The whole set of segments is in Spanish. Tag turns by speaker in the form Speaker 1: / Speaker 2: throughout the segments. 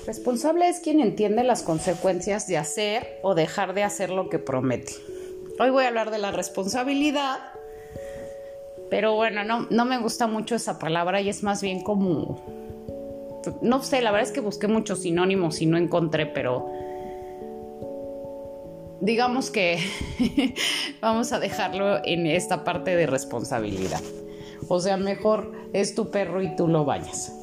Speaker 1: Responsable es quien entiende las consecuencias de hacer o dejar de hacer lo que promete. Hoy voy a hablar de la responsabilidad, pero bueno, no me gusta mucho esa palabra y es más bien como... No sé, la verdad es que busqué muchos sinónimos y no encontré, pero... digamos que vamos a dejarlo en esta parte de responsabilidad. O sea, mejor es tu perro y tú lo bañas.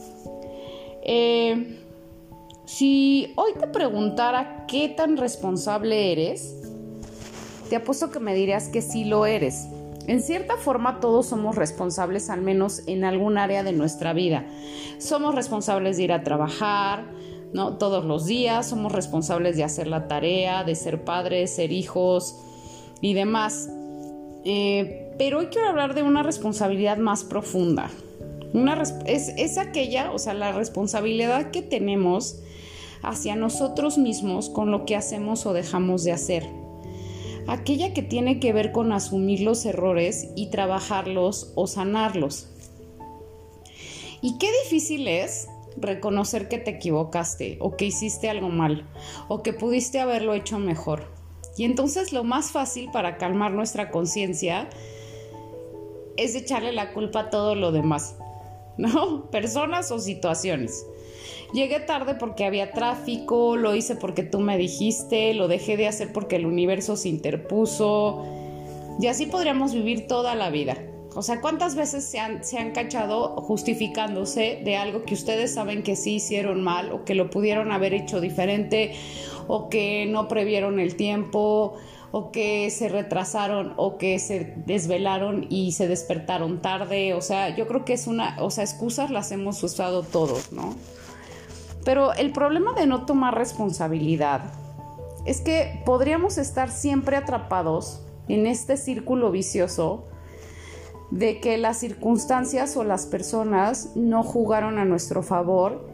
Speaker 1: Si hoy te preguntara qué tan responsable eres, te apuesto que me dirías que sí lo eres. En cierta forma todos somos responsables, al menos en algún área de nuestra vida. Somos responsables de ir a trabajar, ¿no? Todos los días, somos responsables de hacer la tarea, de ser padres, ser hijos y demás. Pero hoy quiero hablar de una responsabilidad más profunda. Es aquella, o sea, la responsabilidad que tenemos hacia nosotros mismos con lo que hacemos o dejamos de hacer. Aquella que tiene que ver con asumir los errores y trabajarlos o sanarlos. Y qué difícil es reconocer que te equivocaste o que hiciste algo mal o que pudiste haberlo hecho mejor. Y entonces lo más fácil para calmar nuestra conciencia es echarle la culpa a todo lo demás, ¿no? Personas o situaciones. Llegué tarde porque había tráfico, lo hice porque tú me dijiste, lo dejé de hacer porque el universo se interpuso. Y así podríamos vivir toda la vida. O sea, ¿cuántas veces se han cachado justificándose de algo que ustedes saben que sí hicieron mal o que lo pudieron haber hecho diferente o que no previeron el tiempo o que se retrasaron o que se desvelaron y se despertaron tarde? O sea, yo creo que excusas las hemos usado todos, ¿no? Pero el problema de no tomar responsabilidad es que podríamos estar siempre atrapados en este círculo vicioso de que las circunstancias o las personas no jugaron a nuestro favor.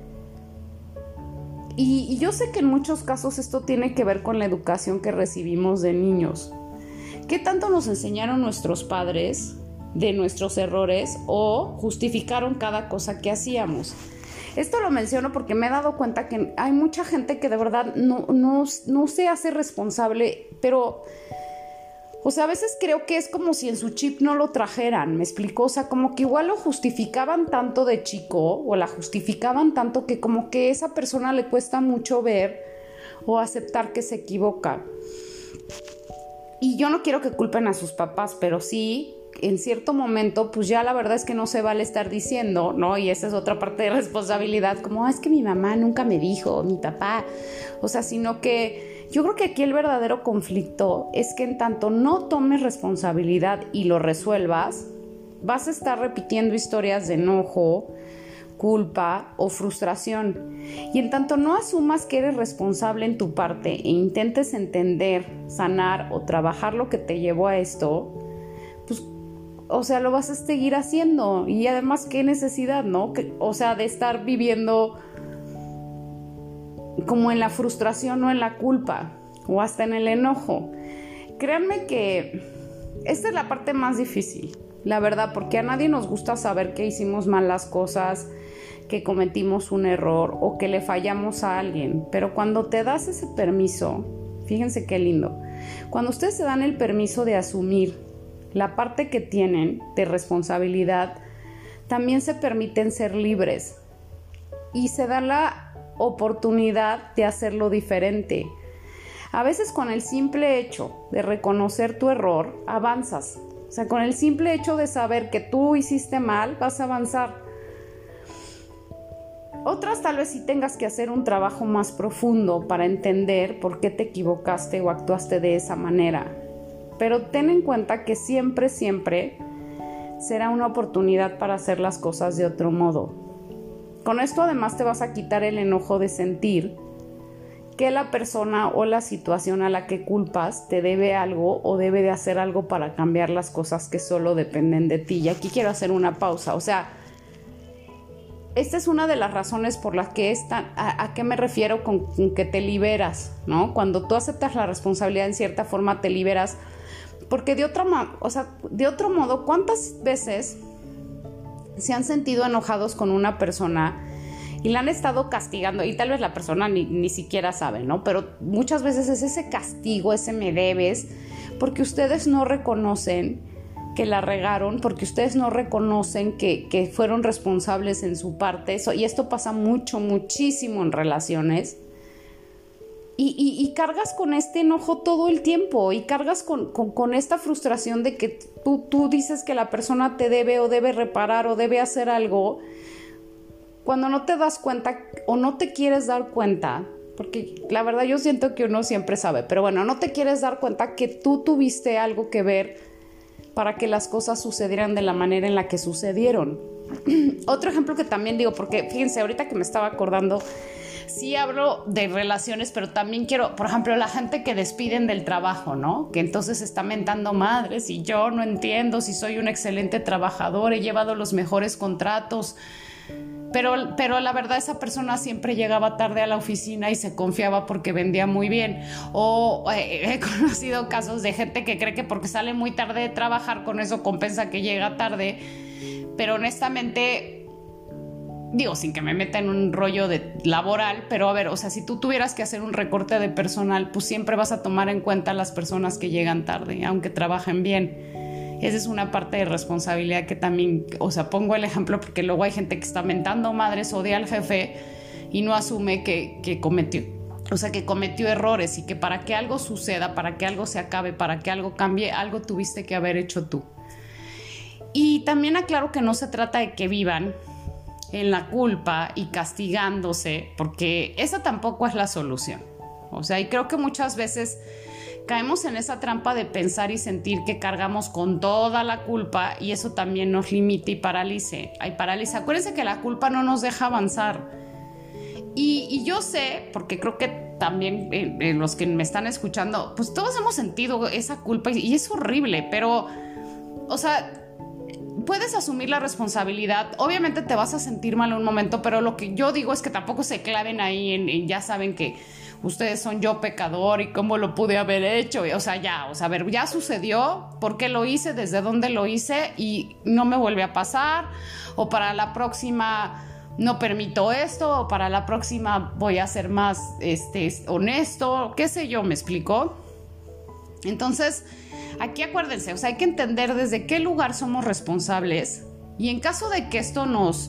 Speaker 1: Y yo sé que en muchos casos esto tiene que ver con la educación que recibimos de niños. ¿Qué tanto nos enseñaron nuestros padres de nuestros errores o justificaron cada cosa que hacíamos? Esto lo menciono porque me he dado cuenta que hay mucha gente que de verdad no se hace responsable, pero... O sea, a veces creo que es como si en su chip no lo trajeran, ¿me explico? O sea, como que igual lo justificaban tanto de chico o la justificaban tanto que como que a esa persona le cuesta mucho ver o aceptar que se equivoca. Y yo no quiero que culpen a sus papás, pero sí, en cierto momento, pues ya la verdad es que no se vale estar diciendo, ¿no? Y esa es otra parte de responsabilidad, como, es que mi mamá nunca me dijo, mi papá, o sea, sino que... Yo creo que aquí el verdadero conflicto es que en tanto no tomes responsabilidad y lo resuelvas, vas a estar repitiendo historias de enojo, culpa o frustración. Y en tanto no asumas que eres responsable en tu parte e intentes entender, sanar o trabajar lo que te llevó a esto, pues, o sea, lo vas a seguir haciendo. Y además, ¿qué necesidad, no? O sea, de estar viviendo... como en la frustración o en la culpa o hasta en el enojo. Créanme que esta es la parte más difícil, la verdad, porque a nadie nos gusta saber que hicimos mal las cosas, que cometimos un error o que le fallamos a alguien, pero cuando te das ese permiso, fíjense qué lindo, cuando ustedes se dan el permiso de asumir la parte que tienen de responsabilidad, también se permiten ser libres y se da la oportunidad de hacerlo diferente. A veces con el simple hecho de reconocer tu error, avanzas. O sea, con el simple hecho de saber que tú hiciste mal, vas a avanzar. Otras tal vez sí tengas que hacer un trabajo más profundo para entender por qué te equivocaste o actuaste de esa manera. Pero ten en cuenta que siempre será una oportunidad para hacer las cosas de otro modo. Con esto además te vas a quitar el enojo de sentir que la persona o la situación a la que culpas te debe algo o debe de hacer algo para cambiar las cosas que solo dependen de ti. Y aquí quiero hacer una pausa. O sea, esta es una de las razones por las que ¿a qué me refiero con que te liberas, ¿no? Cuando tú aceptas la responsabilidad, en cierta forma te liberas. Porque de otro modo, ¿cuántas veces se han sentido enojados con una persona y la han estado castigando y tal vez la persona ni siquiera sabe, ¿no? Pero muchas veces es ese castigo, ese me debes, porque ustedes no reconocen que la regaron, porque ustedes no reconocen que fueron responsables en su parte. Y esto pasa muchísimo en relaciones. Y cargas con este enojo todo el tiempo y cargas con esta frustración de que tú dices que la persona te debe o debe reparar o debe hacer algo cuando no te das cuenta o no te quieres dar cuenta, porque la verdad yo siento que uno siempre sabe, pero bueno, no te quieres dar cuenta que tú tuviste algo que ver para que las cosas sucedieran de la manera en la que sucedieron. Otro ejemplo que también digo, porque fíjense, ahorita que me estaba acordando, sí hablo de relaciones, pero también quiero, por ejemplo, la gente que despiden del trabajo, ¿no? Que entonces está mentando madres y yo no entiendo si soy un excelente trabajador, he llevado los mejores contratos, pero la verdad esa persona siempre llegaba tarde a la oficina y se confiaba porque vendía muy bien. O he conocido casos de gente que cree que porque sale muy tarde de trabajar, con eso compensa que llega tarde, pero honestamente, digo, sin que me meta en un rollo laboral, pero a ver, o sea, si tú tuvieras que hacer un recorte de personal, pues siempre vas a tomar en cuenta a las personas que llegan tarde, aunque trabajen bien. Esa es una parte de responsabilidad que también, o sea, pongo el ejemplo porque luego hay gente que está mentando madres, odia al jefe y no asume que cometió errores y que para que algo suceda, para que algo se acabe, para que algo cambie, algo tuviste que haber hecho tú. Y también aclaro que no se trata de que vivan en la culpa y castigándose, porque esa tampoco es la solución. O sea, y creo que muchas veces caemos en esa trampa de pensar y sentir que cargamos con toda la culpa y eso también nos limita y paraliza. Acuérdense que la culpa no nos deja avanzar. Y yo sé, porque creo que también los que me están escuchando, pues todos hemos sentido esa culpa y es horrible, pero, o sea, puedes asumir la responsabilidad. Obviamente te vas a sentir mal un momento, pero lo que yo digo es que tampoco se claven ahí en ya saben que ustedes son yo pecador y cómo lo pude haber hecho. O sea, a ver, ya sucedió, ¿por qué lo hice? ¿Desde dónde lo hice? Y no me vuelve a pasar. O para la próxima no permito esto. O para la próxima voy a ser más honesto. ¿Qué sé yo? ¿Me explico? Entonces, aquí acuérdense, o sea, hay que entender desde qué lugar somos responsables. Y en caso de que esto nos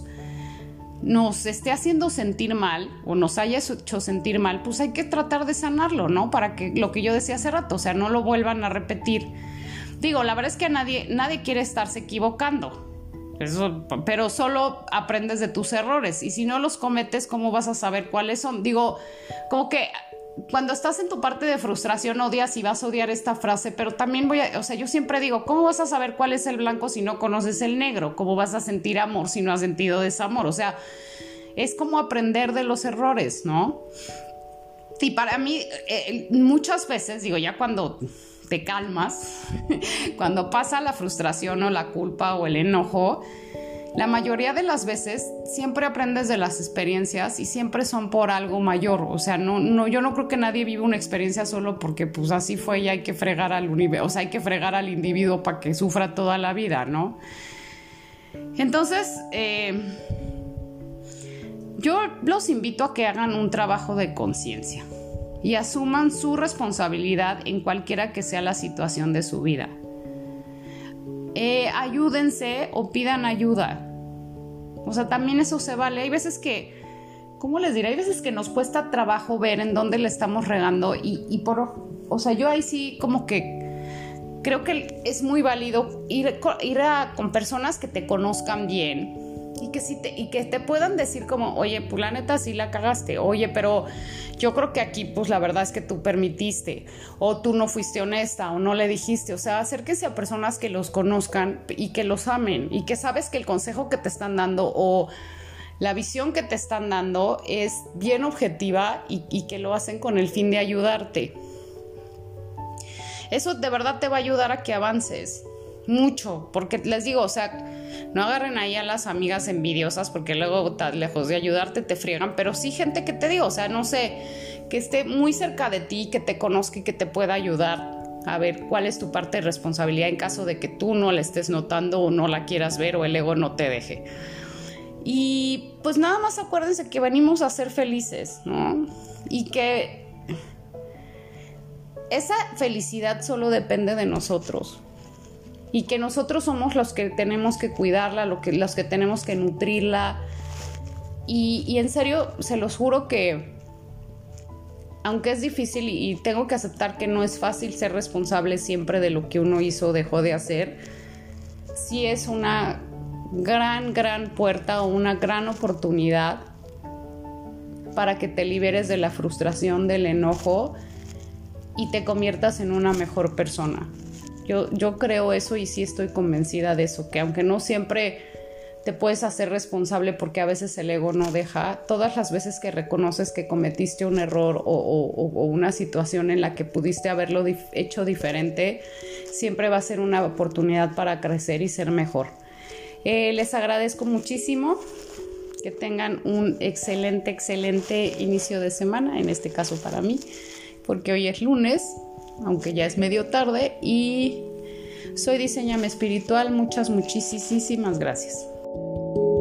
Speaker 1: esté haciendo sentir mal o nos haya hecho sentir mal, pues hay que tratar de sanarlo, ¿no? Para que lo que yo decía hace rato, o sea, no lo vuelvan a repetir. Digo, la verdad es que nadie quiere estarse equivocando, pero solo aprendes de tus errores y si no los cometes, ¿cómo vas a saber cuáles son? Digo, como que cuando estás en tu parte de frustración odias y vas a odiar esta frase, pero también yo siempre digo, ¿cómo vas a saber cuál es el blanco si no conoces el negro? ¿Cómo vas a sentir amor si no has sentido desamor? O sea, es como aprender de los errores, ¿no? Y para mí, muchas veces, digo, ya cuando te calmas, cuando pasa la frustración o la culpa o el enojo, la mayoría de las veces siempre aprendes de las experiencias y siempre son por algo mayor. O sea, yo no creo que nadie vive una experiencia solo porque pues así fue y hay que fregar al universo, o sea, hay que fregar al individuo para que sufra toda la vida, ¿no? Entonces, yo los invito a que hagan un trabajo de conciencia y asuman su responsabilidad en cualquiera que sea la situación de su vida. Ayúdense o pidan ayuda. O sea, también eso se vale. Hay veces que, ¿cómo les diré? Hay veces que nos cuesta trabajo ver en dónde le estamos regando o sea, yo ahí sí como que creo que es muy válido ir con personas que te conozcan bien y que te puedan decir como, oye, pues la neta sí la cagaste, oye, pero yo creo que aquí pues la verdad es que tú permitiste o tú no fuiste honesta o no le dijiste. O sea, acérquese a personas que los conozcan y que los amen y que sabes que el consejo que te están dando o la visión que te están dando es bien objetiva y que lo hacen con el fin de ayudarte. Eso de verdad te va a ayudar a que avances mucho, porque les digo, o sea, no agarren ahí a las amigas envidiosas porque luego lejos de ayudarte te friegan, pero sí gente que te digo, o sea, no sé, que esté muy cerca de ti, que te conozca y que te pueda ayudar a ver cuál es tu parte de responsabilidad en caso de que tú no la estés notando o no la quieras ver o el ego no te deje. Y pues nada más acuérdense que venimos a ser felices, ¿no? Y que esa felicidad solo depende de nosotros. Y que nosotros somos los que tenemos que cuidarla, los que tenemos que nutrirla. Y en serio, se los juro que aunque es difícil y tengo que aceptar que no es fácil ser responsable siempre de lo que uno hizo o dejó de hacer, sí es una gran puerta o una gran oportunidad para que te liberes de la frustración, del enojo y te conviertas en una mejor persona. Yo creo eso y sí estoy convencida de eso, que aunque no siempre te puedes hacer responsable porque a veces el ego no deja, todas las veces que reconoces que cometiste un error o una situación en la que pudiste haberlo hecho diferente, siempre va a ser una oportunidad para crecer y ser mejor. Les agradezco muchísimo, que tengan un excelente inicio de semana, en este caso para mí, porque hoy es lunes, aunque ya es medio tarde, y soy Diseñame Espiritual. Muchísimas gracias.